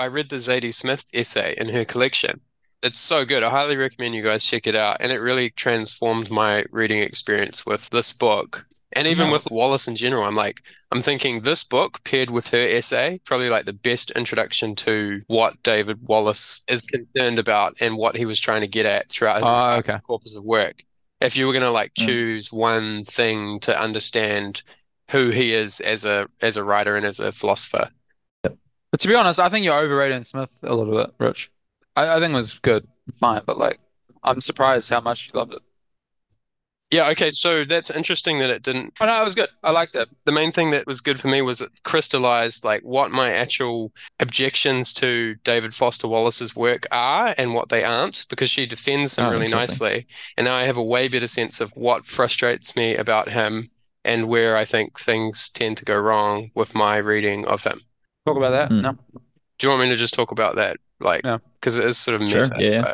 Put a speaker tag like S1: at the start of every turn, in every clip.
S1: I read the Zadie Smith essay in her collection. It's so good. I highly recommend you guys check it out. And it really transformed my reading experience with this book. And even with
S2: Nice.
S1: Wallace in general, I'm thinking this book paired with her essay, probably like the best introduction to what David Wallace is concerned about and what he was trying to get at throughout his
S2: Oh,
S1: entire
S2: okay.
S1: corpus of work. If you were going to like
S2: Mm.
S1: choose one thing to understand who he is as a writer and as a philosopher.
S2: But to be honest, I think you're overrating Smith a little bit, Rich. I think it was good, fine, but like, I'm surprised how much you loved it.
S1: Yeah, okay, so that's interesting that it didn't.
S2: Oh no, it was good. I liked it.
S1: The main thing that was good for me was it crystallized like what my actual objections to David Foster Wallace's work are and what they aren't, because she defends them
S2: Oh,
S1: really
S2: interesting.
S1: nicely. And now I have a way better sense of what frustrates me about him and where I think things tend to go wrong with my reading of him.
S2: Talk about that?
S3: Mm.
S2: No,
S1: Do you want me to just talk about that? Like,
S2: no.
S1: because it is sort of
S3: Sure.
S1: meta,
S3: Yeah.
S1: but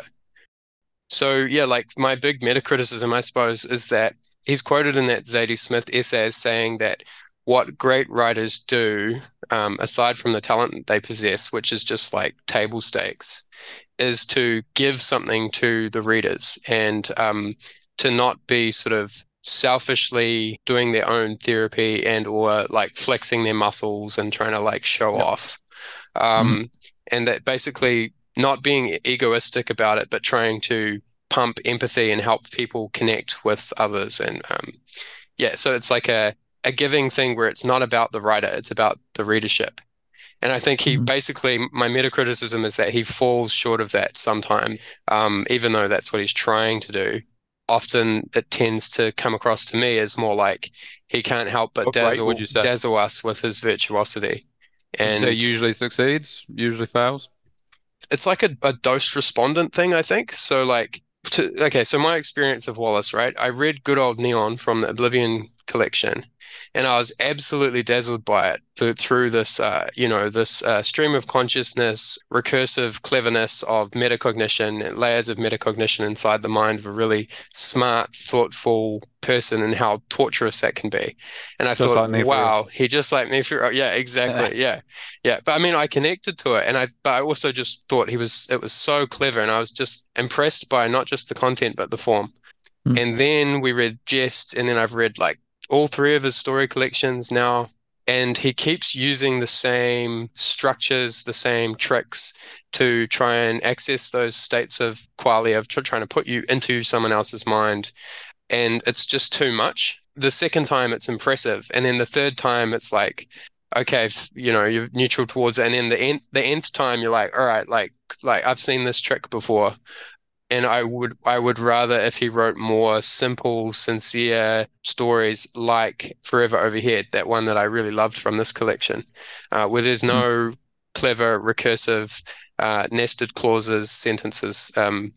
S1: so yeah, like my big meta criticism, I suppose, is that he's quoted in that Zadie Smith essay as saying that what great writers do, aside from the talent that they possess, which is just like table stakes, is to give something to the readers and to not be sort of selfishly doing their own therapy and or like flexing their muscles and trying to like show
S2: Yep.
S1: off.
S3: Mhm.
S1: Um, and that basically not being egoistic about it, but trying to pump empathy and help people connect with others. And yeah, so it's like a giving thing where it's not about the writer, it's about the readership. And I think he
S3: Mhm.
S1: basically, my meta criticism is that he falls short of that sometimes, even though that's what he's trying to do. Often it tends to come across to me as more like he can't help but
S2: What rate would you say?
S1: dazzle us with his virtuosity.
S2: Would you say
S1: And
S2: usually succeeds, usually fails?
S1: it's like a dose respondent thing, I think. So like okay, so my experience of Wallace, right? I read Good Old Neon from the Oblivion collection, and I was absolutely dazzled by it through this this stream of consciousness, recursive cleverness of metacognition, layers of metacognition inside the mind of a really smart, thoughtful person and how torturous that can be. And I
S2: Just
S1: thought,
S2: like me for real.
S1: wow, he just like me for yeah,
S2: Yeah.
S1: exactly. Yeah. Yeah, but I mean, I connected to it, but I also just thought it was so clever, and I was just impressed by not just the content but the form.
S3: Mm.
S1: And then we read Jest, and then I've read like all three of his story collections now, and he keeps using the same structures, the same tricks to try and access those states of qualia of trying to put you into someone else's mind, and it's just too much. The second time it's impressive, and then the third time it's like, okay, you know, you're neutral towards it, and then the nth time you're like, all right, like I've seen this trick before, and I would rather if he wrote more simple, sincere stories like Forever Overhead, that one that I really loved from this collection, where there's
S3: Mm.
S1: no clever recursive nested clauses, sentences,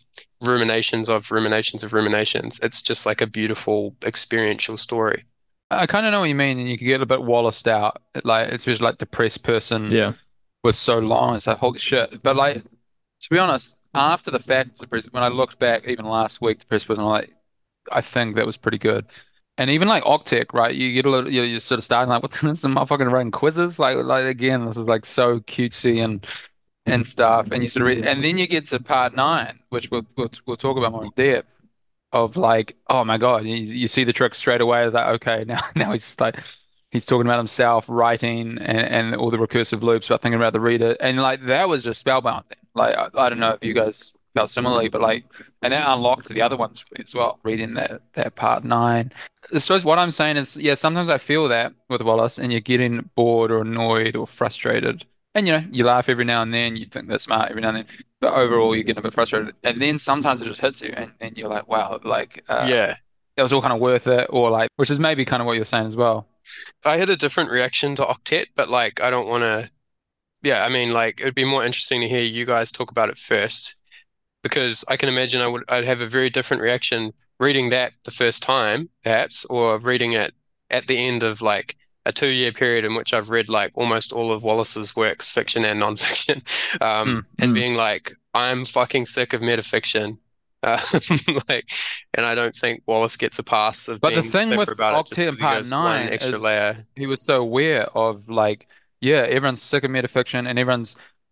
S1: ruminations of ruminations. It's just like a beautiful experiential story.
S2: I kind of know what you mean, and you can get a bit Wallaced out, like especially like depressed person
S3: Yeah.
S2: was so long. It's like holy shit. But like to be honest, after the fact, when I looked back even last week, depressed person, I'm like I think that was pretty good. And even like Octec, right? You get a little, you're sort of starting like, what this is motherfucking writing quizzes? Like again, this is like so cutesy and stuff. And you sort of, and then you get to part nine, which we'll talk about more in depth of like, oh my God, you see the trick straight away. It's like, okay, now he's just like he's talking about himself writing and all the recursive loops about thinking about the reader. And like that was just spellbound. Like I don't know if you guys felt similarly, but like and that unlocked the other ones for me as well, reading that part nine. I suppose what I'm saying is, yeah, sometimes I feel that with Wallace and you're getting bored or annoyed or frustrated. And you know, you laugh every now and then, you think they're smart every now and then. But overall, you're getting a bit frustrated, and then sometimes it just hits you, and then you're like, "Wow, like
S1: Yeah.
S2: that was all kind of worth it," or like, which is maybe kind of what you're saying as well.
S1: I had a different reaction to Octet, but like I don't want to. Yeah, I mean, like it'd be more interesting to hear you guys talk about it first because I can imagine I'd have a very different reaction reading that the first time, perhaps, or reading it at the end of like a 2 year period in which I've read like almost all of Wallace's works, fiction and nonfiction,
S2: Mm.
S1: and
S3: Mm.
S1: being like, I'm fucking sick of metafiction. Uh, like, and I don't think Wallace gets a pass of
S2: But the
S1: being
S2: thing
S1: clever
S2: with
S1: about it just
S2: Octet in
S1: because he
S2: Part
S1: goes one
S2: 9
S1: extra
S2: is
S1: layer.
S2: he was so aware of like, yeah, everyone's sick of metafiction and everyone's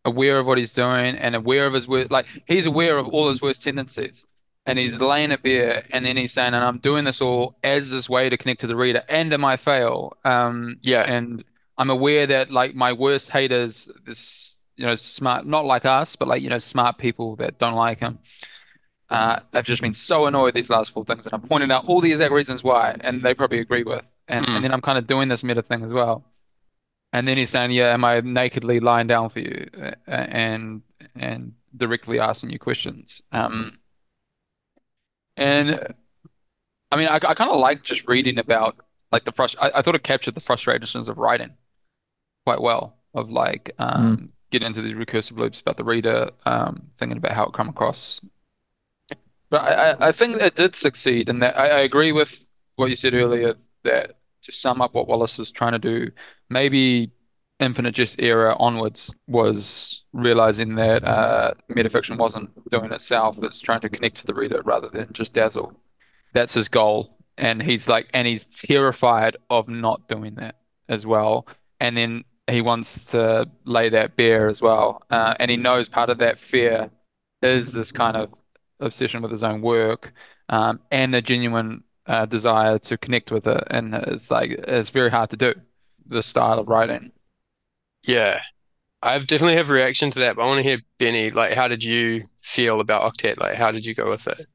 S2: aware of what he's doing and aware of his worst, like he's aware of all his worst tendencies. And he's laying it bare, and then he's saying, and I'm doing this all as this way to connect to the reader, and it might fail.
S1: Yeah.
S2: And I'm aware that like my worst haters, this, smart, not like us, but like, smart people that don't like him, have just been so annoyed these last four things, and I'm pointing out all the exact reasons why, and they probably agree with. And
S1: Mm.
S2: then I'm kind of doing this meta thing as well. And then he's saying, "Yeah, am I nakedly lying down for you?" And directly asking you questions. And I mean, I kind of like just reading about like I thought it captured the frustrations of writing quite well. Of like
S3: Mm.
S2: getting into these recursive loops about the reader, thinking about how it come across. But I think it did succeed, and that I agree with what you said earlier, that to sum up what Wallace was trying to do, maybe Infinite Jest era onwards was realizing that metafiction wasn't doing itself, it's trying to connect to the reader rather than just dazzle. That's his goal. And he's terrified of not doing that as well. And then he wants to lay that bare as well. And he knows part of that fear is this kind of obsession with his own work, and a genuine desire to connect with it. And it's very hard to do, this style of writing.
S1: Yeah. I've definitely have a reaction to that, but I want to hear Benny, like, how did you feel about Octet? Like, how did you go with it?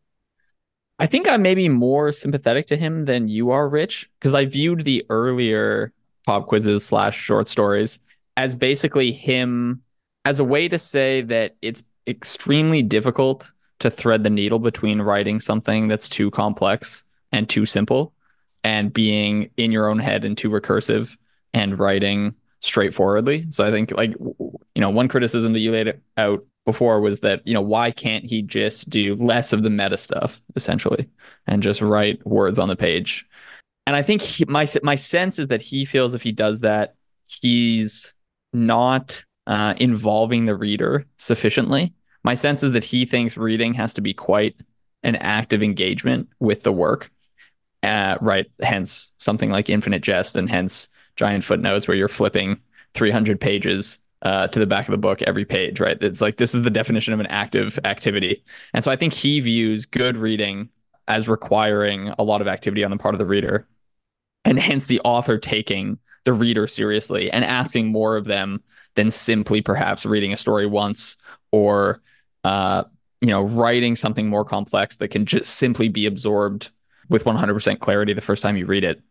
S3: I think I'm maybe more sympathetic to him than you are, Rich, because I viewed the earlier pop quizzes slash short stories as basically him as a way to say that it's extremely difficult to thread the needle between writing something that's too complex and too simple and being in your own head and too recursive and writing straightforwardly. So I think one criticism that you laid out before was that, why can't he just do less of the meta stuff essentially and just write words on the page? And I think my sense is that he feels if he does that, he's not involving the reader sufficiently. My sense is that he thinks reading has to be quite an active engagement with the work. Right. Hence something like Infinite Jest, and hence giant footnotes where you're flipping 300 pages to the back of the book every page, right? It's like this is the definition of an active activity. And so I think he views good reading as requiring a lot of activity on the part of the reader, and hence the author taking the reader seriously and asking more of them than simply perhaps reading a story once, or writing something more complex that can just simply be absorbed with 100% clarity the first time you read it.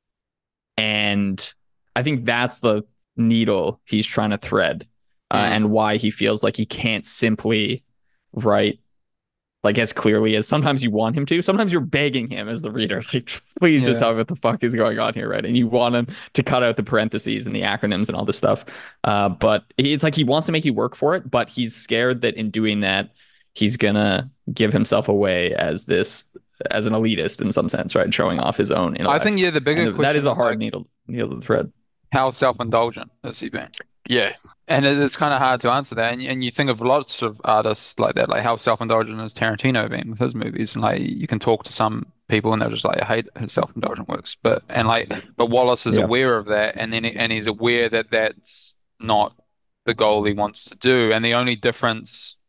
S3: And I think that's the needle he's trying to thread, and why he feels like he can't simply write like as clearly as sometimes you want him to. Sometimes you're begging him as the reader, like, please just tell me what the fuck is going on here, right? And you want him to cut out the parentheses and the acronyms and all this stuff. But it's like he wants to make you work for it, but he's scared that in doing that, he's gonna give himself away as an elitist in some sense, right? Showing off his own
S2: I
S3: intellect.
S2: think, yeah, the bigger
S3: And
S2: question
S3: that is a
S2: is
S3: hard
S2: like,
S3: needle to thread.
S2: how self-indulgent has he been?
S1: Yeah.
S2: And it's kind of hard to answer that. And you think of lots of artists like that, like how self-indulgent has Tarantino been with his movies. And like you can talk to some people and they're just like, I hate his self-indulgent works. But Wallace is
S3: Yeah.
S2: aware of that, and he's aware that that's not the goal he wants to do. And the only difference,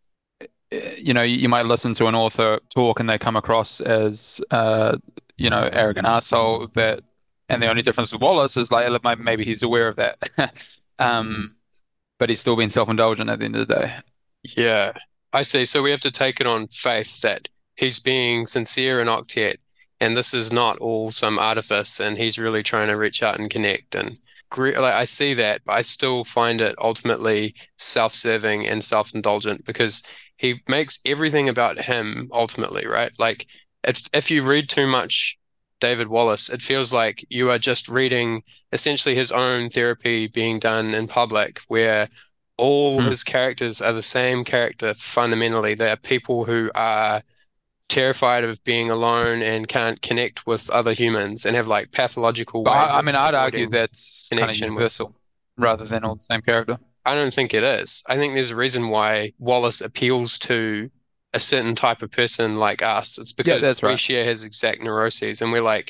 S2: you might listen to an author talk and they come across as, arrogant asshole. And the only difference with Wallace is like maybe he's aware of that. Um, but he's still being self-indulgent at the end of the day.
S1: Yeah. I see. So we have to take it on faith that he's being sincere in Octet, and this is not all some artifice, and he's really trying to reach out and connect. And like, I see that, but I still find it ultimately self-serving and self-indulgent because he makes everything about him ultimately, right? Like if you read too much David Wallace, it feels like you are just reading essentially his own therapy being done in public, where all
S2: Hmm.
S1: his characters are the same character fundamentally. They are people who are terrified of being alone and can't connect with other humans and have like pathological
S2: But
S1: ways
S2: I
S1: of
S2: mean, I'd argue
S1: avoiding
S2: that's kind of
S1: connection with.
S2: universal rather than all the same character.
S1: I don't think it is. I think there's a reason why Wallace appeals to a certain type of person like us. It's
S2: Yeah,
S1: because
S2: that's
S1: we
S2: right.
S1: share his exact neuroses and we're like,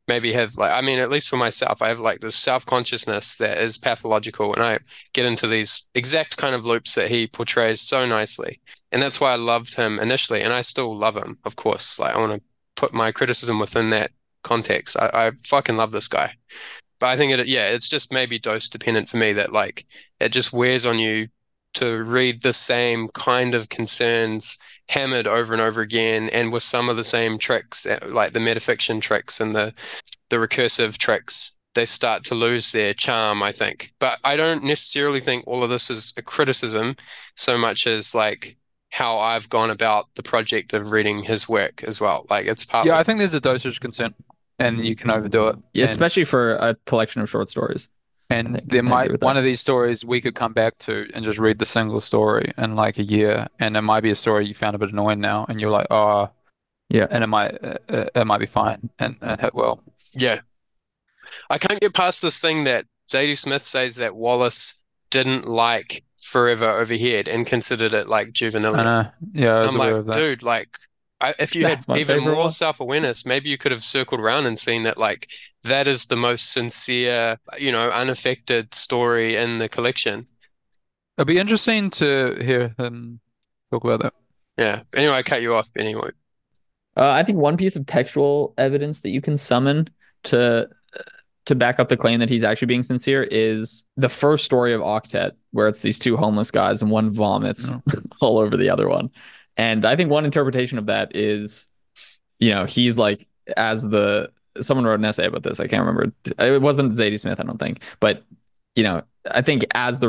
S1: maybe have like, I mean, at least for myself, I have like this self-consciousness that is pathological, and I get into these exact kind of loops that he portrays so nicely. And that's why I loved him initially, and I still love him, of course. Like I want to put my criticism within that context. I fucking love this guy. But I think yeah, it's just maybe dose dependent for me that like it just wears on you to read the same kind of concerns hammered over and over again, and with some of the same tricks, like the metafiction tricks and the recursive tricks, they start to lose their charm, I think. But I don't necessarily think all of this is a criticism so much as like how I've gone about the project of reading his work as well. Like it's
S2: Yeah,
S1: partly
S2: I think there's a dosage concern, and you can overdo it.
S3: Yeah,
S2: And
S3: especially for a collection of short stories.
S2: and
S3: think
S2: there
S3: I agree
S2: might
S3: with
S2: one
S3: that.
S2: of these stories we could come back to and just read the single story in like a year, and it might be a story you found a bit annoying now, and you're like, oh,
S3: Yeah.
S2: and it might be fine and hit well.
S1: yeah. I can't get past this thing that Zadie Smith says that Wallace didn't like Forever Overhead and considered it like
S2: I
S1: juvenilia.
S2: know. Yeah, I
S1: And
S2: was
S1: I'm
S2: aware
S1: like,
S2: of that.
S1: dude, like if you had
S3: That's my
S1: even
S3: favorite
S1: more
S3: one.
S1: self-awareness, maybe you could have circled around and seen that like that is the most sincere, unaffected story in the collection.
S2: It'll be interesting to hear him talk about that.
S1: Yeah. Anyway, I cut you off anyway.
S3: I think one piece of textual evidence that you can summon to to back up the claim that he's actually being sincere is the first story of Octet, where it's these two homeless guys and one vomits
S2: No.
S3: all over the other one. And I think one interpretation of that is, he's like, as the someone wrote an essay about this. I can't remember. It wasn't Zadie Smith, I don't think. But, I think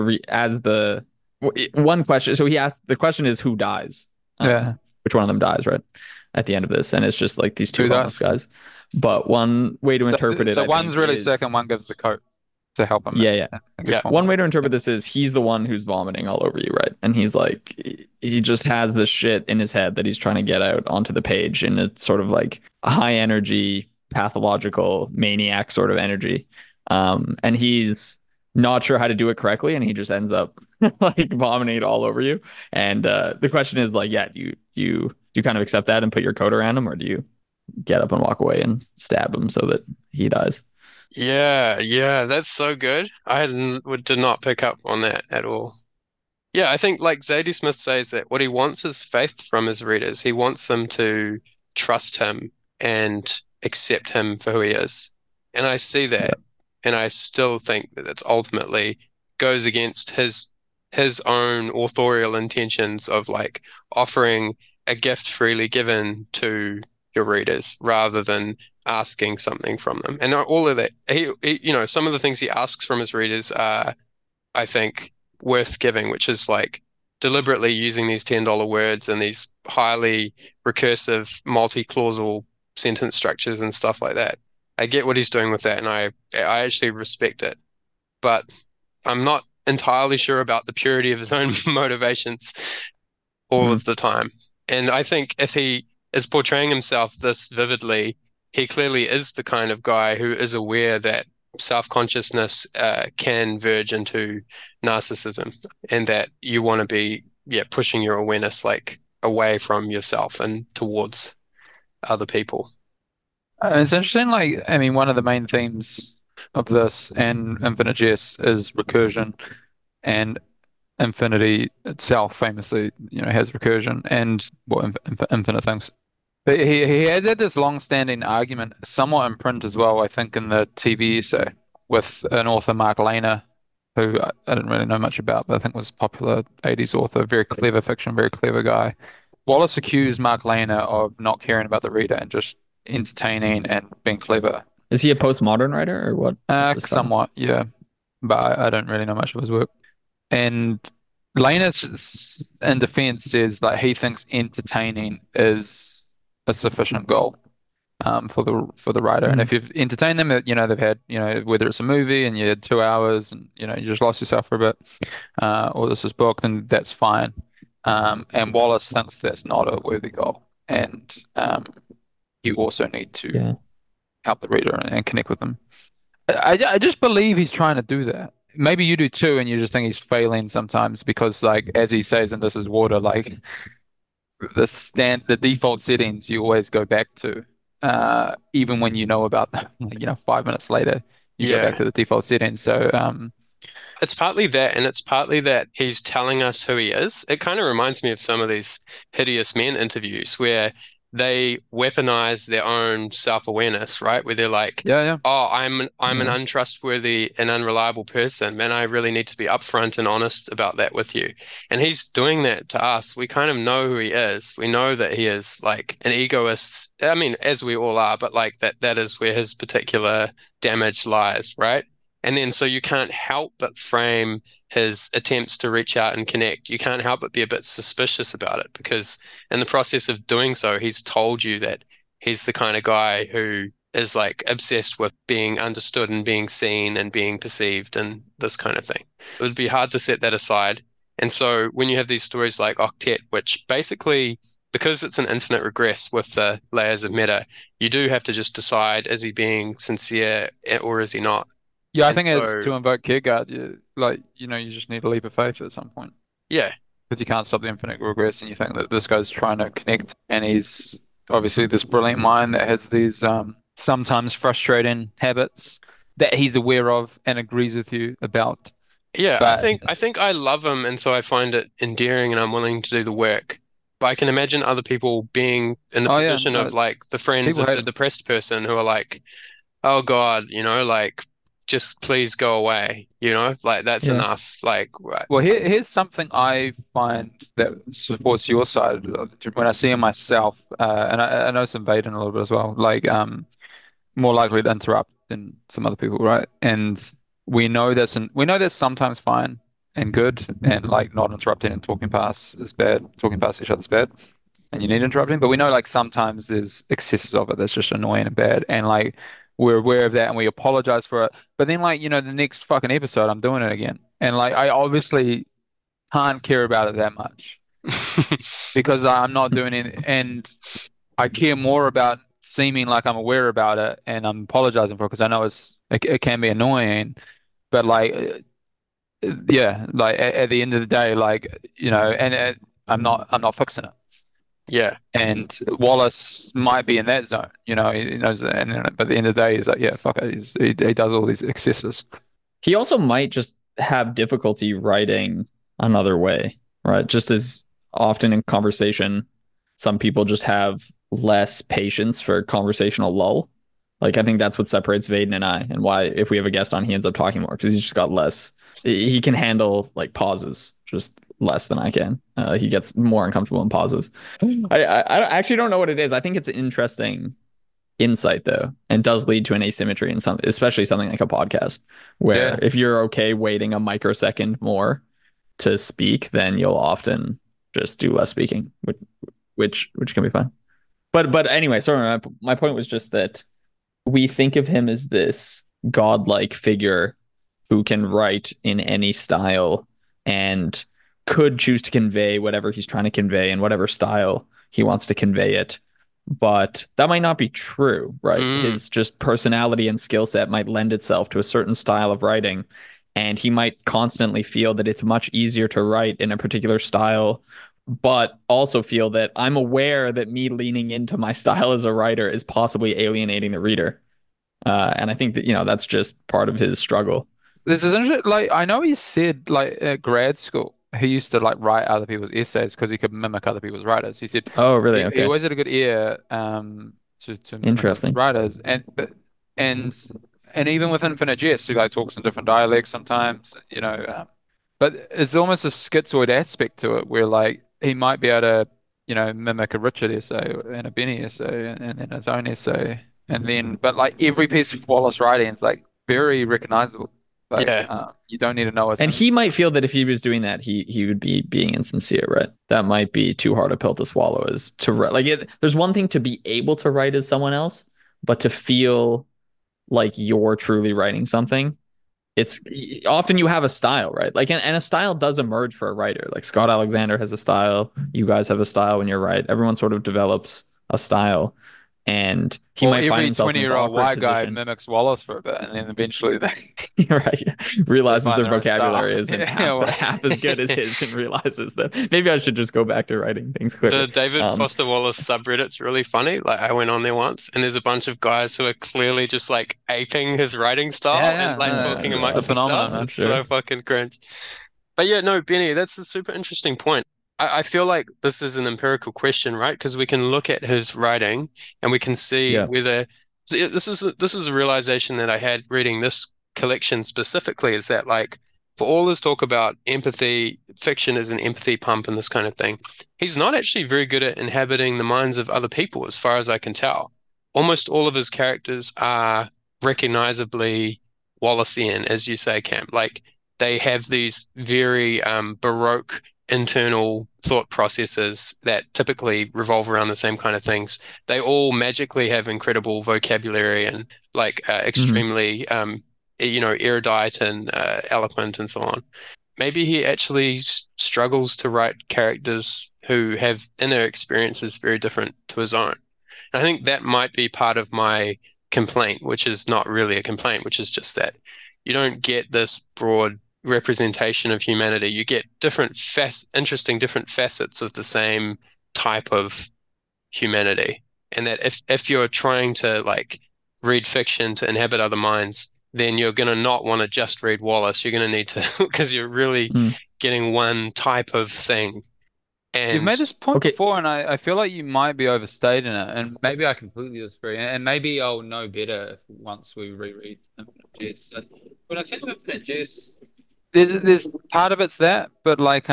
S3: one question. So he asked, the question is who dies?
S2: Yeah.
S3: Which one of them dies, right? At the end of this. And it's just like these two
S2: Who
S3: homeless
S2: dies?
S3: guys. But one way to
S2: So,
S3: interpret it,
S2: so
S3: I
S2: one's
S3: think,
S2: really
S3: is
S2: sick and one gives the coat to help him.
S3: yeah, yeah.
S2: I
S1: Yeah.
S2: guess
S3: One way to interpret this is he's the one who's vomiting all over you, right? And he's like, he just has this shit in his head that he's trying to get out onto the page, and it's sort of like a high energy, pathological maniac sort of energy. And he's not sure how to do it correctly, and he just ends up like vomiting it all over you. And the question is like, yeah, do you kind of accept that and put your coat around him, or do you get up and walk away and stab him so that he dies?
S1: Yeah, yeah, that's so good. Did not pick up on that at all. Yeah, I think like Zadie Smith says that what he wants is faith from his readers. He wants them to trust him and accept him for who he is. And I see
S3: Yeah.
S1: that, and I still think that it's ultimately goes against his own authorial intentions of like offering a gift freely given to your readers rather than asking something from them. And all of that, some of the things he asks from his readers are, I think, worth giving, which is like deliberately using these $10 words and these highly recursive multi-clausal sentence structures and stuff like that. I get what he's doing with that, and I actually respect it. But I'm not entirely sure about the purity of his own motivations all of the time. And I think if he is portraying himself this vividly, he clearly is the kind of guy who is aware that self-consciousness can verge into narcissism, and that you want to be, pushing your awareness like away from yourself and towards other people.
S2: It's interesting, like, I mean, one of the main themes of this and Infinite Jest is recursion, and Infinity itself famously, has recursion and infinite things. But he has had this long-standing argument, somewhat in print as well, I think, in the TV essay with an author, Mark Lehner, who I didn't really know much about, but I think was a popular 80s author, very clever fiction, very clever guy. Wallace accused Mark Lehner of not caring about the reader and just entertaining and being clever.
S3: Is he a postmodern writer or what? What's his style?
S2: Somewhat, yeah. But I don't really know much of his work. And Lehner's in defense says like he thinks entertaining is a sufficient goal for the writer. And if you've entertained them, they've had, whether it's a movie and you had 2 hours and you just lost yourself for a bit, or this is book, then that's fine. And Wallace thinks that's not a worthy goal. And you also need to
S3: Yeah.
S2: help the reader and connect with them. I just believe he's trying to do that. Maybe you do too, and you just think he's failing sometimes because, like, as he says in This Is Water, like the default settings you always go back to even when you know about them. 5 minutes later, you go back
S1: Yeah.
S2: to the default settings. So
S1: It's partly that, and it's partly that he's telling us who he is. It kind of reminds me of some of these Hideous Men interviews where they weaponize their own self-awareness, right? Where they're like,
S2: yeah, yeah,
S1: "Oh, I'm an
S3: Yeah.
S1: untrustworthy and unreliable person, and I really need to be upfront and honest about that with you." And he's doing that to us. We kind of know who he is. We know that he is like an egoist. I mean, as we all are, but like that is where his particular damage lies, right? And then so you can't help but frame his attempts to reach out and connect. You can't help but be a bit suspicious about it because in the process of doing so, he's told you that he's the kind of guy who is like obsessed with being understood and being seen and being perceived and this kind of thing. It would be hard to set that aside. And so when you have these stories like Octet, which basically, because it's an infinite regress with the layers of meta, you do have to just decide, is he being sincere or is he not?
S2: yeah. I
S1: And
S2: think as
S1: so,
S2: to invoke Kierkegaard, you just need a leap of faith at some point
S1: yeah,
S2: because you can't stop the infinite regress, and you think that this guy's trying to connect, and he's obviously this brilliant mind that has these sometimes frustrating habits that he's aware of and agrees with you about.
S1: yeah,
S2: But
S1: I think I love him, and so I find it endearing, and I'm willing to do the work. But I can imagine other people being in the
S2: oh yeah,
S1: position of
S2: no,
S1: like the friends
S2: people
S1: of
S2: hate
S1: the
S2: him.
S1: depressed person who are like, "Oh God, like just please go away," like that's
S3: Yeah.
S1: enough. Like, right.
S2: Well, here's something I find that supports your side when I see in myself, and I know some Vaden a little bit as well. Like, more likely to interrupt than some other people, right? And we know that's sometimes fine and good, and like not interrupting and talking past is bad. Talking past each other is bad, and you need interrupting. But we know like sometimes there's excesses of it that's just annoying and bad, and like we're aware of that and we apologize for it. But then like the next fucking episode, I'm doing it again, and like I obviously can't care about it that much because I'm not doing it, and I care more about seeming like I'm aware about it and I'm apologizing for it because I know it can be annoying, but like yeah, like at the end of the day, like and I'm not fixing it.
S1: Yeah.
S2: And Wallace might be in that zone, he knows that, but at the end of the day, he's like, yeah, fuck it, he does all these excesses.
S3: He also might just have difficulty writing another way, right? Just as often in conversation, some people just have less patience for conversational lull. Like I think that's what separates Vaden and I, and why if we have a guest on, he ends up talking more because he's just got less. He can handle like pauses just less than I can. He gets more uncomfortable in pauses. I actually don't know what it is. I think it's interesting insight though, and does lead to an asymmetry in some, especially something like a podcast, where
S2: Yeah.
S3: if you're okay waiting a microsecond more to speak, then you'll often just do less speaking, which can be fine. But anyway, sorry, my point was just that we think of him as this godlike figure who can write in any style and could choose to convey whatever he's trying to convey in whatever style he wants to convey it. But that might not be true, right?
S1: Mm,
S3: His just personality and skill set might lend itself to a certain style of writing, and he might constantly feel that it's much easier to write in a particular style, but also feel that I'm aware that me leaning into my style as a writer is possibly alienating the reader. And I think that, that's just part of his struggle.
S2: This is interesting. Like, I know he said, like, at grad school, he used to like write other people's essays because he could mimic other people's writers. He said
S3: Oh, really?
S2: he
S3: Okay.
S2: always had a good ear to mimic others'
S3: Interesting.
S2: writers, and and even with Infinite Jest, he like talks in different dialects sometimes, but it's almost a schizoid aspect to it where like he might be able to, mimic a Richard essay and a Benny essay and then his own essay, and then but like every piece of Wallace writing is like very recognizable. Like
S1: yeah.
S2: you don't need to know it's
S3: And
S2: him.
S3: he might feel that if he was doing that, he would be being insincere, right? That might be too hard a pill to swallow. Is to write like there's one thing to be able to write as someone else, but to feel like you're truly writing something, it's often you have a style, right? Like, and a style does emerge for a writer. Like Scott Alexander has a style. You guys have a style when you're right. Everyone sort of develops a style. and he
S2: Well,
S3: might find
S2: every
S3: himself in this
S2: 20-year-old
S3: awkward
S2: white guy
S3: position.
S2: mimics Wallace for a bit, and then eventually they
S3: Right. Realizes
S2: find
S3: their
S2: their own style.
S3: vocabulary isn't
S2: Yeah, well.
S3: half as good as his and realizes that maybe I should just go back to writing things quicker.
S1: The David Foster Wallace subreddit's really funny. Like I went on there once and there's a bunch of guys who are clearly just like aping his writing style
S2: Yeah,
S1: and like
S2: no,
S1: talking
S2: it's a
S1: amongst
S2: phenomenon,
S1: themselves.
S2: I'm
S1: It's
S3: sure.
S1: so fucking cringe. But yeah, no, Benny, that's a super interesting point. I feel like this is an empirical question, right? Because we can look at his writing and we can see
S3: Yeah.
S1: whether this is a realization that I had reading this collection specifically, is that like for all this talk about empathy, fiction is an empathy pump and this kind of thing, he's not actually very good at inhabiting the minds of other people, as far as I can tell. Almost all of his characters are recognizably Wallacean, as you say, Cam. Like they have these very Baroque internal thought processes that typically revolve around the same kind of things. They all magically have incredible vocabulary and like extremely erudite and eloquent and so on. Maybe he actually struggles to write characters who have inner experiences very different to his own. And I think that might be part of my complaint, which is not really a complaint, which is just that you don't get this broad representation of humanity. You get interesting different facets of the same type of humanity. And that if you're trying to like read fiction to inhabit other minds, then you're going to not want to just read Wallace. You're going to need to, because you're really getting one type of thing. And
S2: You've made this point
S3: Okay.
S2: before, and I feel like you might be overstating it, and maybe I completely disagree, and maybe I'll know better once we reread Infinite Jest. But I think Infinite Jest, there's part of it's that, but like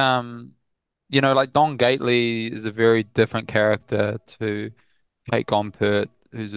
S2: like Don Gately is a very different character to Kate Gompert, who's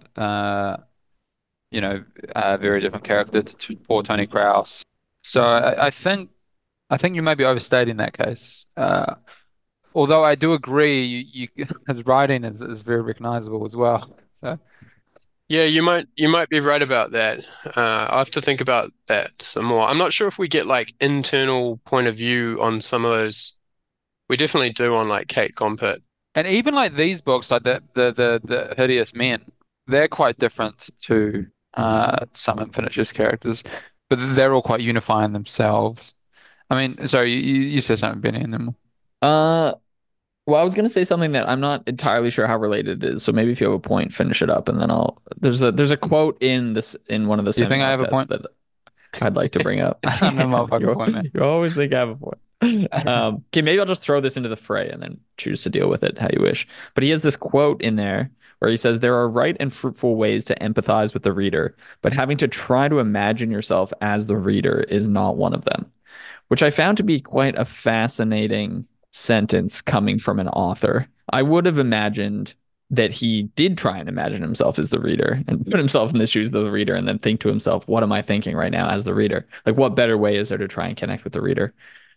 S2: a very different character to poor Tony Krause. So I think you may be overstating that case. Although I do agree, his writing is very recognizable as well. So
S1: yeah, you might be right about that. I'll have to think about that some more. I'm not sure if we get like internal point of view on some of those. We definitely do on like Kate Gompert.
S2: and even like these books, like the Hideous Men, they're quite different to some Infinite Jest characters, but they're all quite unifying themselves. I mean, sorry, you said something, Benny, and then
S3: Uh, well, I was gonna say something that I'm not entirely sure how related it is. So maybe if you have a point, finish it up, and then I'll. There's a quote in one of the
S2: do you think I have a
S3: semi
S2: point?
S3: that I'd like to bring up.
S2: I'm a motherfucking
S3: You
S2: point, man.
S3: you always think I have a point. Okay, maybe I'll just throw this into the fray and then choose to deal with it how you wish. But he has this quote in there where he says, "There are right and fruitful ways to empathize with the reader, but having to try to imagine yourself as the reader is not one of them." Which I found to be quite a fascinating sentence coming from an author. I would have imagined that he did try and imagine himself as the reader and put himself in the shoes of the reader and then think to himself, what am I thinking right now as the reader? Like, what better way is there to try and connect with the reader?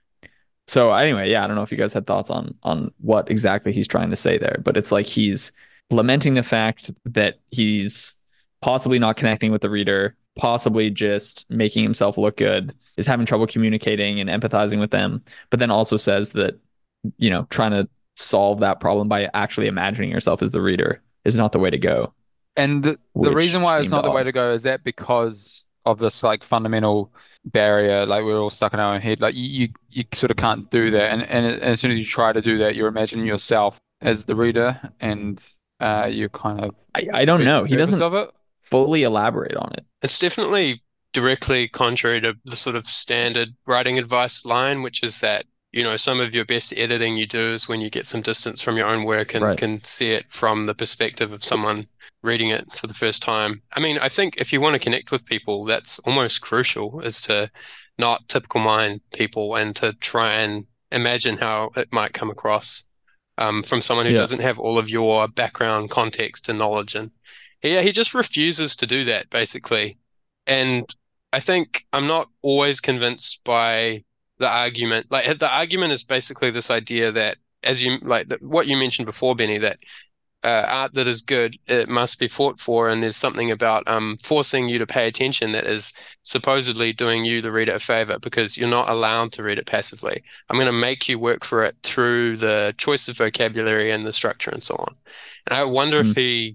S3: So anyway, yeah, I don't know if you guys had thoughts on what exactly he's trying to say there, but it's like he's lamenting the fact that he's possibly not connecting with the reader, possibly just making himself look good, is having trouble communicating and empathizing with them, but then also says that, trying to solve that problem by actually imagining yourself as the reader is not the way to go,
S2: And the
S3: which
S2: reason why it's
S3: seemed
S2: not the way
S3: odd.
S2: to go is that because of this like fundamental barrier, like we're all stuck in our own head. Like you sort of can't do that, and as soon as you try to do that, you're imagining yourself as the reader, and you kind of
S3: I don't
S2: defeat
S3: know.
S2: the
S3: He
S2: purpose
S3: doesn't
S2: of it.
S3: fully elaborate on it.
S1: It's definitely directly contrary to the sort of standard writing advice line, which is that, some of your best editing you do is when you get some distance from your own work and
S3: Right.
S1: can see it from the perspective of someone reading it for the first time. I mean, I think if you want to connect with people, that's almost crucial, is to not typical mind people and to try and imagine how it might come across from someone who
S3: Yeah.
S1: doesn't have all of your background context and knowledge. And yeah, he just refuses to do that, basically. And I think I'm not always convinced by the argument. Like the argument is basically this idea that, as you like what you mentioned before, Benny, that art that is good, it must be fought for, and there's something about forcing you to pay attention that is supposedly doing you, the reader, a favor because you're not allowed to read it passively. I'm going to make you work for it through the choice of vocabulary and the structure and so on. And I wonder if
S3: Mm.
S1: he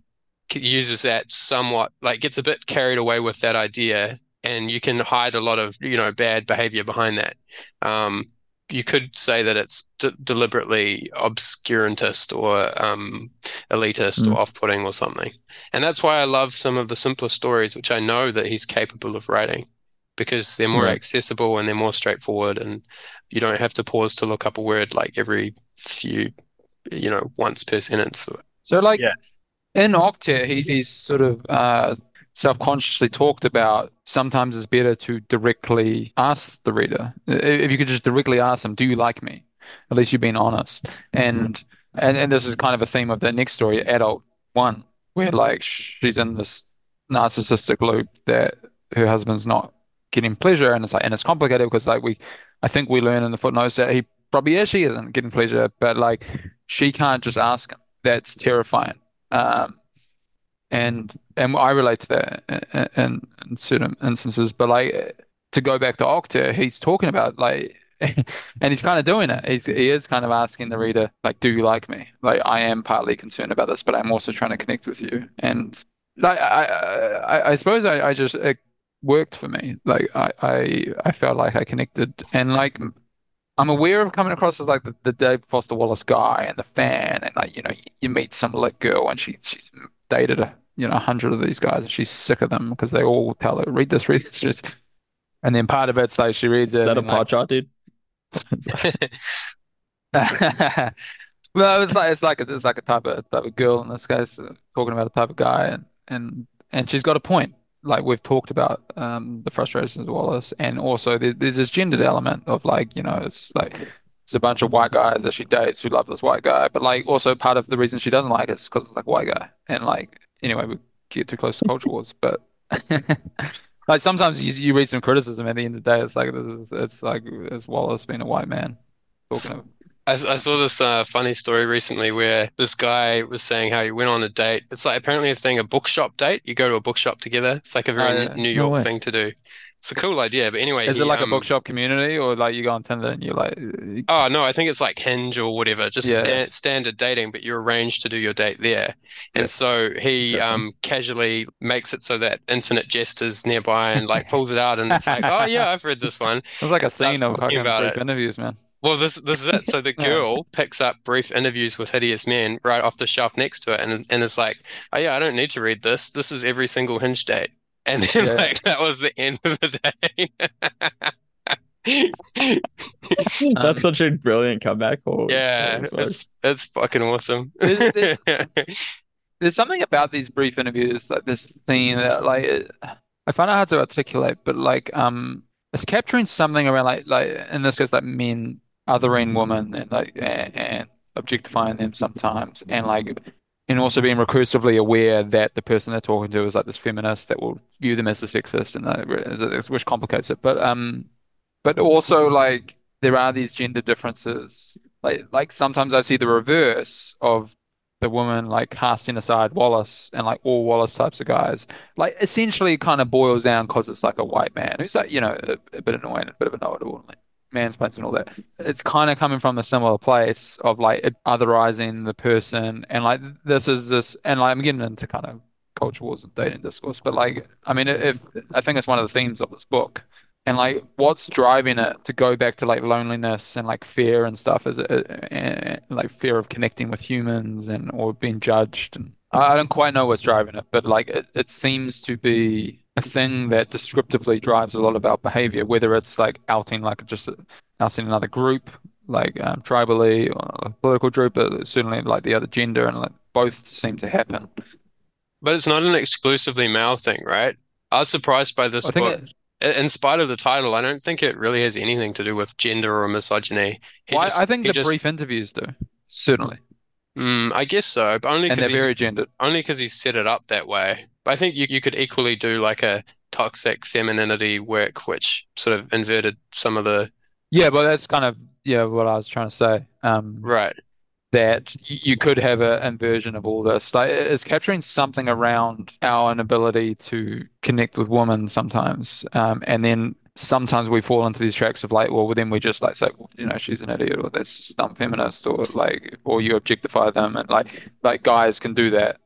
S1: uses that somewhat, like gets a bit carried away with that idea, and you can hide a lot of, bad behavior behind that. You could say that it's deliberately obscurantist or elitist or
S3: Mm,
S1: off-putting or something. And that's why I love some of the simpler stories, which I know that he's capable of writing, because they're more
S3: yeah.
S1: accessible and they're more straightforward, and you don't have to pause to look up a word like every few, once per sentence.
S2: So like
S4: Yeah.
S2: in Octet, he's sort of self-consciously talked about sometimes it's better to directly ask the reader. If you could just directly ask them, "Do you like me?" At least you've been honest. And and this is kind of a theme of the next story, Adult One, where like she's in this narcissistic loop that her husband's not getting pleasure, and it's complicated because I think we learn in the footnotes that he probably is, she isn't getting pleasure, but like she can't just ask him. That's terrifying. Um, and I relate to that in certain instances. But like to go back to Octa, he's talking about like, and he's kind of doing it. He is kind of asking the reader like, "Do you like me?" Like I am partly concerned about this, but I'm also trying to connect with you. And like I suppose I just it worked for me. Like I felt like I connected, and like I'm aware of coming across as like the Dave Foster Wallace guy and the fan, and like you meet some lit girl and she's dated 100 of these guys and she's sick of them because they all tell her read this, and then part of it's like she reads it
S3: Is that a
S2: and like
S3: pot shot, dude?
S2: well it's like a type of girl, and this guy's talking about a type of guy, and she's got a point. Like we've talked about the frustrations of Wallace, and also there's this gendered element of like it's like it's a bunch of white guys that she dates who love this white guy, but like also part of the reason she doesn't like it is because it's like a white guy, and like anyway we get too close to culture wars, but like sometimes you read some criticism at the end of the day, it's like it's Wallace being a white man talking of
S1: I saw this funny story recently where this guy was saying how he went on a date. It's like apparently a thing, a bookshop date. You go to a bookshop together. It's like a very
S2: yeah.
S1: New
S3: No
S1: York
S3: way.
S1: thing to do. It's a cool idea. But anyway,
S2: Is it
S1: he
S2: like a bookshop community, or like you go on Tinder and you're like,
S1: oh no, I think it's like Hinge or whatever, just
S2: yeah,
S1: standard dating, but you arrange to do your date there.
S2: yeah.
S1: And so he
S3: Interesting.
S1: casually makes it so that Infinite Jest is nearby and like pulls it out, and it's like, oh yeah, I've read this one.
S2: It's like a
S1: Starts
S2: scene of
S1: talking
S2: fucking
S1: about
S2: brief
S1: it.
S2: interviews, man.
S1: Well, this is it. So the
S2: Yeah.
S1: girl picks up brief interviews with hideous men right off the shelf next to it, and is like, "Oh yeah, I don't need to read this. This is every single Hinge date." And then
S2: Yeah.
S1: like that was the end of the day.
S3: That's
S2: Um,
S3: such a brilliant comeback. Holy
S1: Yeah,
S3: shit, fuck.
S1: it's fucking awesome.
S2: there's, there's something about these brief interviews, like this theme that I find it hard to articulate, but like it's capturing something around like in this case like men othering women and and objectifying them sometimes, and like and also being recursively aware that the person they're talking to is like this feminist that will view them as a sexist, and which complicates it. But also like there are these gender differences. Like sometimes I see the reverse of the woman like casting aside Wallace and like all Wallace types of guys. Like essentially kind of boils down because it's like a white man who's like, a bit annoying, a bit of a know-it-all, and like mansplains and all that. It's kind of coming from a similar place of like otherizing the person, and like this and like I'm getting into kind of culture wars and dating discourse, but like I mean if I think it's one of the themes of this book. And like, what's driving it to go back to like loneliness and like fear and stuff? Is it like fear of connecting with humans and or being judged? And I don't quite know what's driving it, but like it seems to be a thing that descriptively drives a lot about behavior, whether it's like outing like just outing another group, like tribally or a political group, but certainly like the other gender, and like both seem to happen.
S1: But it's not an exclusively male thing, right? I was surprised by this
S2: I think
S1: book. In spite of the title, I don't think it really has anything to do with gender or misogyny. He
S2: well,
S1: just
S2: I think
S1: he
S2: the
S1: just
S2: brief interviews do, certainly,
S1: I guess so, but
S2: and they're very gendered.
S1: only because he set it up that way. But I think you could equally do like a toxic femininity work, which sort of inverted some of the
S2: Yeah, but that's kind of what I was trying to say.
S1: right.
S2: That you could have an inversion of all this. Like it's capturing something around our inability to connect with women sometimes, and then sometimes we fall into these tracks of like, well, then we just like say, well, she's an idiot, or that's dumb feminist, or like, or you objectify them, and like guys can do that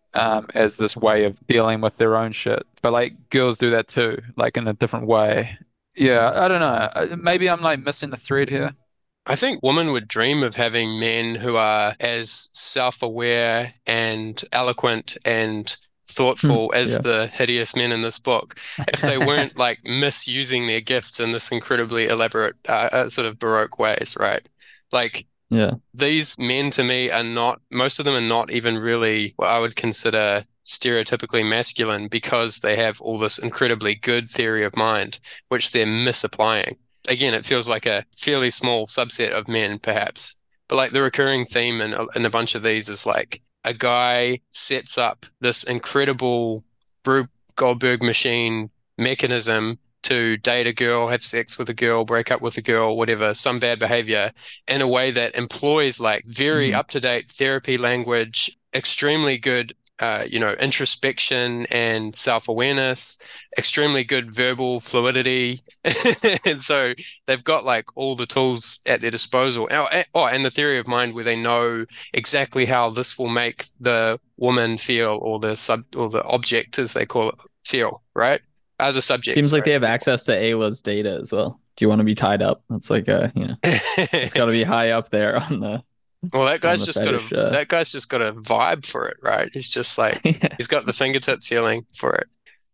S2: as this way of dealing with their own shit. But like girls do that too, like in a different way. Yeah, I don't know. Maybe I'm like missing the thread here.
S1: I think women would dream of having men who are as self-aware and eloquent and thoughtful as
S3: Yeah.
S1: the hideous men in this book, if they weren't like misusing their gifts in this incredibly elaborate sort of Baroque ways, right? Like
S3: Yeah.
S1: these men to me are not, most of them are not even really what I would consider stereotypically masculine because they have all this incredibly good theory of mind, which they're misapplying. Again, it feels like a fairly small subset of men, perhaps. But like the recurring theme in a bunch of these is like a guy sets up this incredible Rube Goldberg machine mechanism to date a girl, have sex with a girl, break up with a girl, whatever, some bad behavior in a way that employs like very
S3: Mhm.
S1: up-to-date therapy language, extremely good, introspection and self-awareness, extremely good verbal fluidity. And so they've got like all the tools at their disposal. And the theory of mind where they know exactly how this will make the woman feel or the object, as they call it, feel, right? The subject,
S3: Seems like
S1: sorry,
S3: they have
S1: feel.
S3: access to Ayla's data as well. Do you want to be tied up? That's like it's got to be high up there on the
S1: Well,
S3: fetish.
S1: that guy's just got a vibe for it, right? He's just like
S3: Yeah.
S1: he's got the fingertip feeling for it.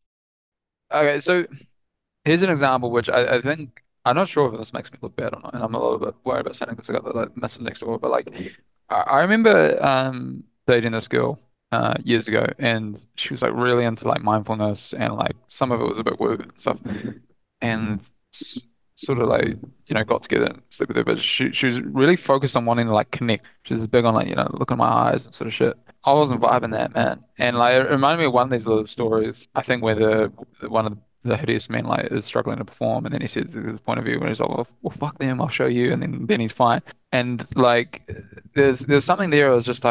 S2: Okay, so here's an example which I think I'm not sure if this makes me look bad or not, and I'm a little bit worried about saying because I got the like, missus next door. But like, I remember dating this girl years ago, and she was like really into like mindfulness, and like some of it was a bit woo and stuff, and sort of like got together and slept with her, but she was really focused on wanting to like connect. She was big on like look in my eyes and sort of shit. I wasn't vibing that, man. And like it reminded me of one of these little stories, I think, where one of the hideous men like is struggling to perform, and then he says his point of view, and he's like, well, fuck them, I'll show you, and then he's fine. And like, there's something there.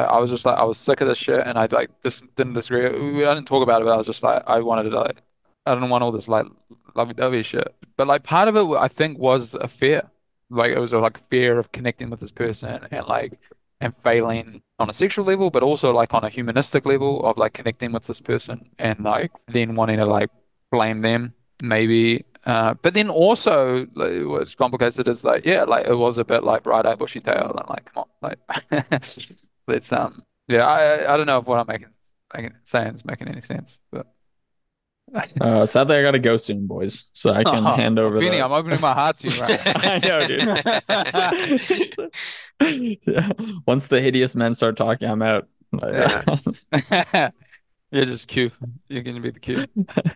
S2: I was sick of this shit, and I like this didn't disagree. I didn't talk about it, but I was just like, I wanted to like, I didn't want all this like lovey-dovey shit. But like, part of it, I think, was a fear. Like, it was a like fear of connecting with this person, and like and failing on a sexual level, but also like on a humanistic level of like connecting with this person and like then wanting to like blame them maybe. But then also like, what's complicated is like yeah, like it was a bit like bright eye bushy tail and like come on, like let's yeah, I don't know if what I'm making saying is making any sense, but
S3: Sadly, I gotta go soon, boys. So I can hand over
S2: Vinny,
S3: the.
S2: I'm opening my heart to you right
S3: I know, dude. Yeah. Once the hideous men start talking, I'm out.
S1: Yeah.
S2: now. You're just cute. You're gonna be the cute.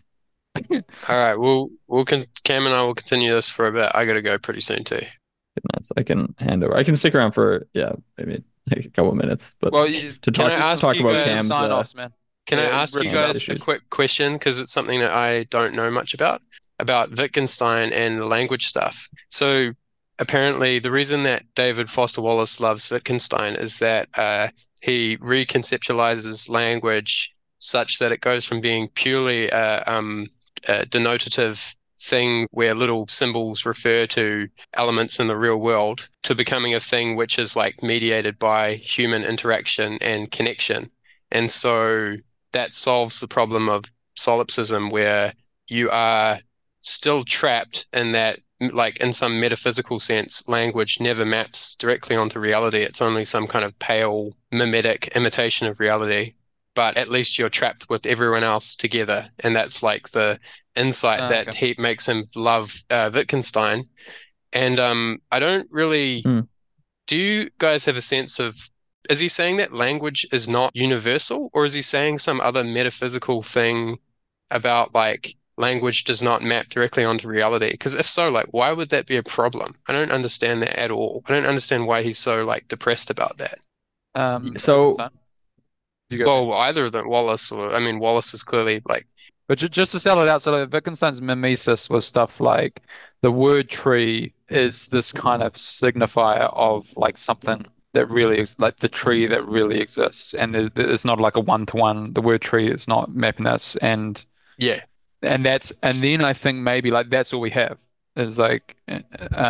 S1: All right. Cam and I will continue this for a bit. I gotta go pretty soon too.
S3: Nice. I can hand over. I can stick around for maybe like a couple minutes, but
S2: Well,
S3: to
S1: Can
S3: talk
S1: I ask
S3: talk
S1: you
S3: about
S1: guys-
S3: Cam's
S2: sign-offs, man.
S1: Can I
S2: Yeah,
S1: ask you
S2: really
S3: bad
S1: guys a
S3: issues.
S1: quick question? Because it's something that I don't know much about Wittgenstein and the language stuff. So apparently the reason that David Foster Wallace loves Wittgenstein is that he reconceptualizes language such that it goes from being purely a denotative thing where little symbols refer to elements in the real world to becoming a thing which is like mediated by human interaction and connection. And so that solves the problem of solipsism, where you are still trapped in that, like in some metaphysical sense, language never maps directly onto reality. It's only some kind of pale, mimetic imitation of reality. But at least you're trapped with everyone else together. And that's like the insight that
S2: Okay.
S1: he makes him love Wittgenstein. And I don't really.
S3: Hmm.
S1: Do you guys have a sense of, is he saying that language is not universal, or is he saying some other metaphysical thing about like language does not map directly onto reality? Because if so, like, why would that be a problem? I don't understand that at all. I don't understand why he's so like depressed about that.
S3: So-
S2: Wittgenstein? You go.
S1: Well, either of them, Wallace, or I mean, Wallace is clearly like,
S2: But just to sell it out, so like Wittgenstein's mimesis was stuff like the word tree is this kind of signifier of like something that really is like the tree that really exists, and it's not like a one-to-one. The word tree is not mapping this,
S1: yeah,
S2: and then I think maybe like that's all we have is like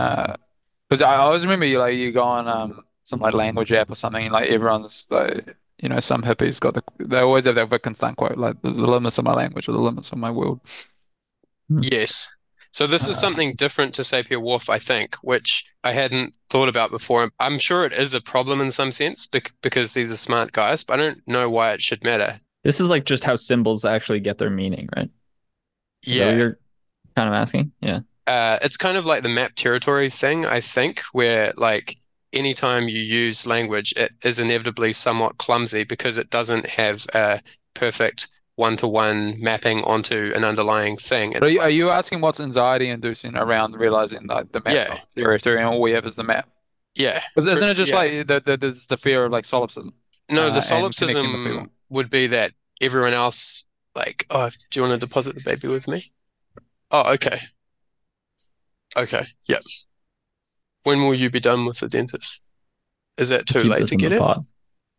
S2: because I always remember you like you go on some like language app or something, and like everyone's like some hippies they always have that Wittgenstein quote, like the limits of my language are the limits of my world.
S1: Yes. So this is something different to Sapir-Whorf, I think, which I hadn't thought about before. I'm sure it is a problem in some sense because these are smart guys, but I don't know why it should matter.
S3: This is like just how symbols actually get their meaning, right? Is that what
S1: Yeah.
S3: you're kind of asking? Yeah.
S1: It's kind of like the map territory thing, I think, where like anytime you use language, it is inevitably somewhat clumsy because it doesn't have a perfect one-to-one mapping onto an underlying thing.
S2: But
S1: It's
S2: are
S1: like,
S2: you asking what's anxiety inducing around realizing that the map's
S1: yeah,
S2: not territory and all we have is the map?
S1: yeah,
S2: Because isn't it just
S1: yeah.
S2: like there's the fear of like solipsism
S1: No, the
S2: and connecting with
S1: solipsism
S2: people?
S1: would be that everyone else, like, oh, do you want to deposit the baby with me? Oh, okay. Okay. Yep. When will you be done with the dentist? Is that too
S3: Keep
S1: late
S3: this
S1: to
S3: in the
S1: get it?
S3: pod.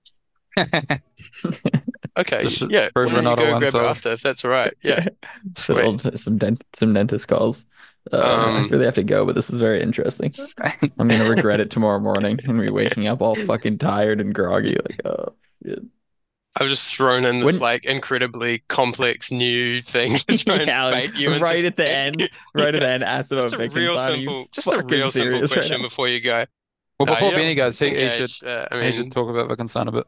S1: Okay.
S2: Just
S1: Yeah.
S2: prove
S1: Why
S2: we're
S1: don't you
S2: not all
S1: go grab it
S2: unsolved.
S1: after if that's all right? Yeah.
S3: Some
S1: Sweet.
S3: some dentist calls. I
S1: Um,
S3: really have to go, but this is very interesting. I'm gonna regret it tomorrow morning and be waking up all fucking tired and groggy. Like, oh shit.
S1: I've just thrown in this
S3: When
S1: like incredibly complex new thing to try and
S3: yeah,
S1: bait you into
S3: right at the
S1: saying,
S3: end, right at
S1: yeah,
S3: the end, ask about Wittgenstein. Are you
S1: just a
S3: fucking
S1: real simple
S3: serious right
S1: question
S3: now?
S1: before you go.
S2: Well,
S1: No,
S2: before
S1: you
S2: Benny
S1: don't
S2: goes, he should
S1: engage. I
S2: he should
S1: mean,
S2: talk about Wittgenstein a bit.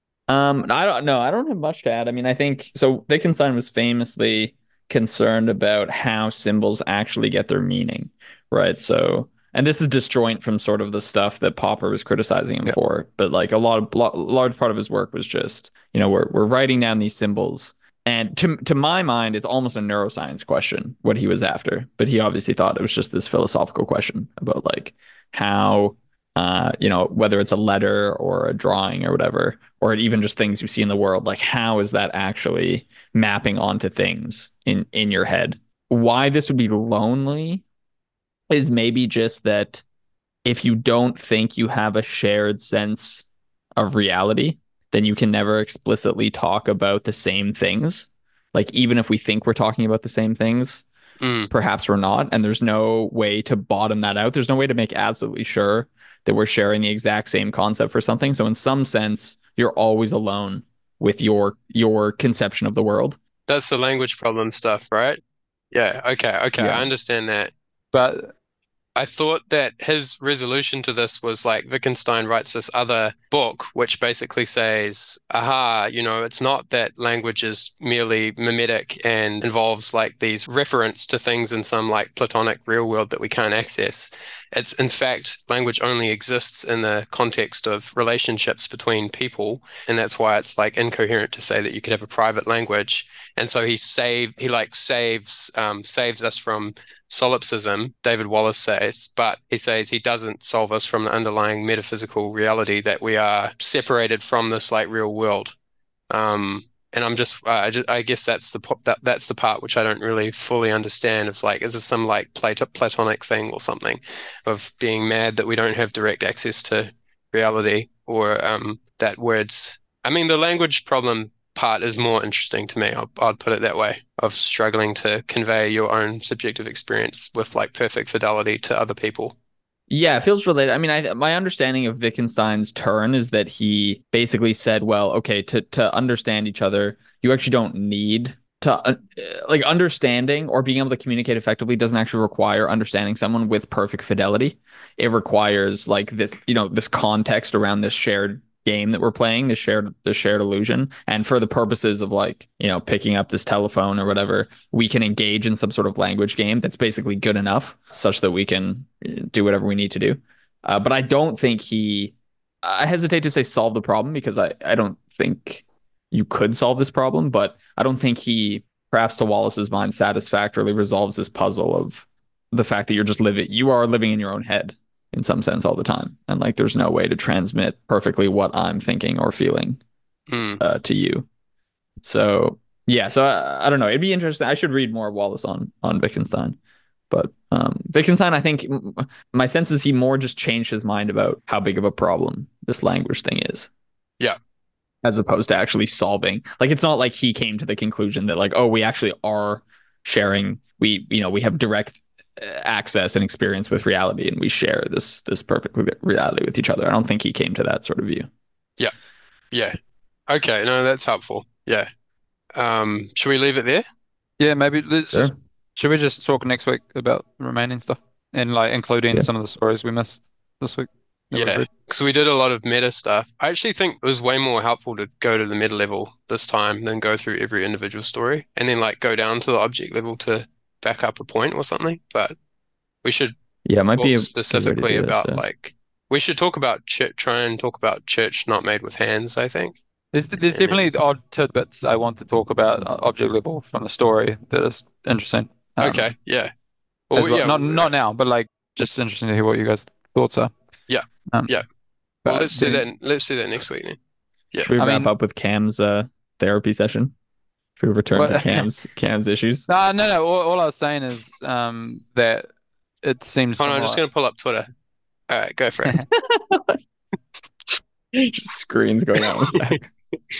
S3: I don't know. I don't have much to add. I mean, I think so. Wittgenstein was famously concerned about how symbols actually get their meaning, right? So, and this is disjoint from sort of the stuff that Popper was criticizing him
S2: Yeah.
S3: for, but like large part of his work was just, we're writing down these symbols, and to my mind, it's almost a neuroscience question what he was after, but he obviously thought it was just this philosophical question about like how whether it's a letter or a drawing or whatever, or even just things you see in the world, like how is that actually mapping onto things in your head? Why this would be lonely is maybe just that if you don't think you have a shared sense of reality, then you can never explicitly talk about the same things. Like even if we think we're talking about the same things,
S1: mm,
S3: perhaps we're not, and there's no way to bottom that out. There's no way to make absolutely sure that we're sharing the exact same concept for something. So in some sense, you're always alone with your conception of the world.
S1: that's the language problem stuff, right? Yeah. Okay. Okay. I
S3: Yeah.
S1: understand that.
S2: But
S1: I thought that his resolution to this was like Wittgenstein writes this other book, which basically says, aha, it's not that language is merely mimetic and involves like these reference to things in some like Platonic real world that we can't access. It's in fact, language only exists in the context of relationships between people. And that's why it's like incoherent to say that you could have a private language. And so he like saves us from solipsism, David Wallace says, but he says he doesn't solve us from the underlying metaphysical reality that we are separated from this like real world. And I guess that's that's the part which I don't really fully understand. It's like, is this some like Platonic thing or something of being mad that we don't have direct access to reality or that words. I mean, the language problem part is more interesting to me. I'd put it that way, of struggling to convey your own subjective experience with like perfect fidelity to other people.
S3: Yeah, it feels related. I mean, my understanding of Wittgenstein's turn is that he basically said, well, okay, to understand each other, you actually don't need to like understanding or being able to communicate effectively doesn't actually require understanding someone with perfect fidelity. It requires like this context around this shared game that we're playing, the shared illusion. And for the purposes of like, picking up this telephone or whatever, we can engage in some sort of language game that's basically good enough such that we can do whatever we need to do. But I don't think I hesitate to say solve the problem because I don't think you could solve this problem, but I don't think he, perhaps to Wallace's mind, satisfactorily resolves this puzzle of the fact that you are living in your own head in some sense all the time. And like, there's no way to transmit perfectly what I'm thinking or feeling to you. So yeah, so I don't know. It'd be interesting. I should read more Wallace on Wittgenstein. But Wittgenstein, I think my sense is he more just changed his mind about how big of a problem this language thing is.
S1: Yeah.
S3: As opposed to actually solving. Like, it's not like he came to the conclusion that like, oh, we actually are sharing. We have direct access and experience with reality, and we share this perfect reality with each other. I don't think he came to that sort of view.
S1: Yeah. Yeah. Okay, no, that's helpful. Yeah. Should we leave it there?
S2: Yeah, maybe
S3: Sure.
S2: should we just talk next week about the remaining stuff and like including
S3: Yeah.
S2: some of the stories we missed this week that we've
S1: Yeah,
S2: read?
S1: because we did a lot of meta stuff. I actually think it was way more helpful to go to the meta level this time than go through every individual story and then like go down to the object level to back up a point or something. But we should
S3: Yeah, it might be
S1: talk
S3: a good way to
S1: specifically
S3: do this.
S1: about like we should talk about try and talk about church not made with hands, I think.
S2: There's
S1: And then
S2: definitely odd tidbits I want to talk about object level from the story that is interesting.
S1: okay, yeah. Well,
S2: As well.
S1: yeah,
S2: Not now, but like just interesting to hear what you guys' thoughts are.
S1: yeah,
S2: Um,
S1: yeah. Well,
S2: but
S1: let's do
S2: then
S1: that. Let's do that next week then. Yeah.
S3: Should we
S2: I
S3: wrap
S2: mean,
S3: up with Cam's therapy session? Should we return to
S2: what,
S3: Cam's issues?
S2: no. All I was saying is that it seems
S1: Hold on, I'm just
S2: somewhat.
S1: gonna pull up Twitter. All right, go for it.
S3: Just screens going out in the back.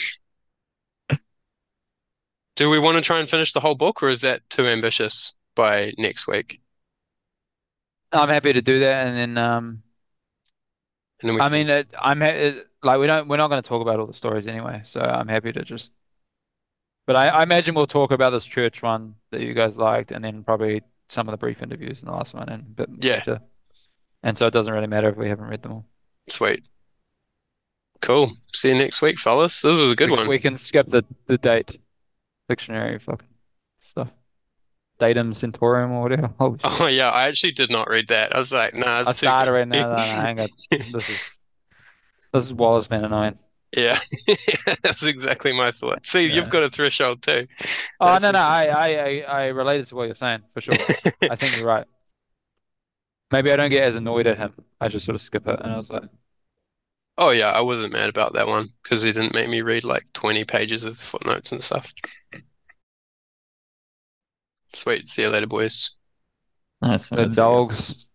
S1: Do we want to try and finish the whole book, or is that too ambitious by next week?
S2: I'm happy to do that, and then
S1: And then we
S2: I
S1: can,
S2: mean, like we're not going to talk about all the stories anyway, so I'm happy to just. But I imagine we'll talk about this church one that you guys liked, and then probably some of the brief interviews in the last one, and a bit
S1: yeah,
S2: later. And so it doesn't really matter if we haven't read them all.
S1: sweet. Cool. See you next week, fellas. This was a good one.
S2: We can skip the date dictionary fucking stuff. Datum Centaurum or whatever. Holy shit.
S1: Oh yeah, I actually did not read that. I was like, nah,
S2: I
S1: it's too
S2: started
S1: good.
S2: right now. No, hang on. This is Wallace Man annoying.
S1: Yeah, that's exactly my thought. See, you've
S2: Yeah.
S1: got a threshold too.
S2: Oh
S1: That's
S2: no, I related to what you're saying for sure. I think you're right. Maybe I don't get as annoyed at him. I just sort of skip it, and I was like,
S1: Oh yeah, I wasn't mad about that one because he didn't make me read like 20 pages of footnotes and stuff. Sweet. See you later, boys.
S3: Nice.
S2: the dogs.